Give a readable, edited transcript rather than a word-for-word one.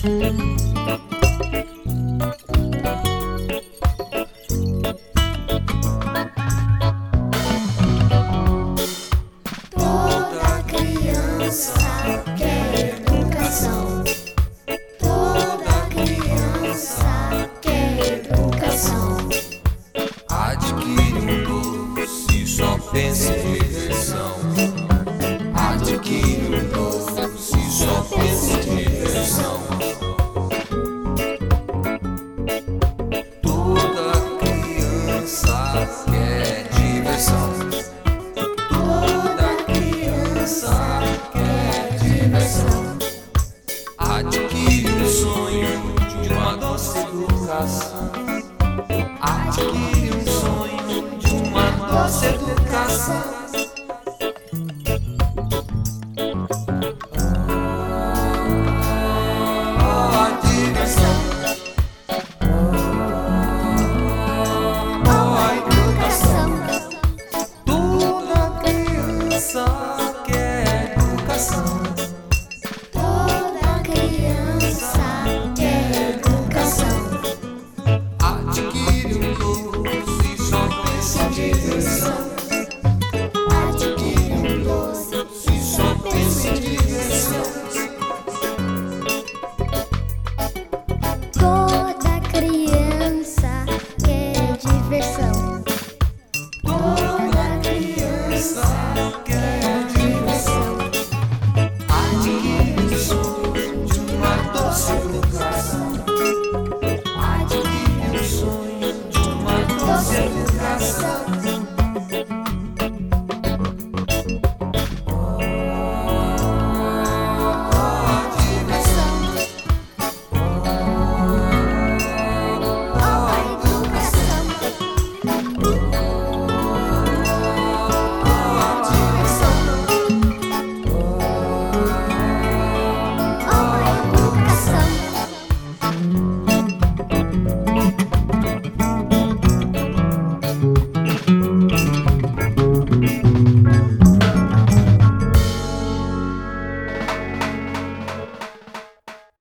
Toda criança quer educação. Toda criança quer educação. Adquire doce, só pensa em diversão. Adquire doce, só pensa em diversão. Toda criança quer diversão. Toda criança quer diversão. Adquire o sonho de uma doce educação. Adquire um sonho de uma doce educação. Toda criança quer educação. Adquire um doce, só pensa em diversão. Adquire um doce, Só pensa em diversão. toda criança quer diversão. Toda criança quer diversão. Adquire um sonho de uma doce educação. Adquire um sonho de uma doce educação. Educação.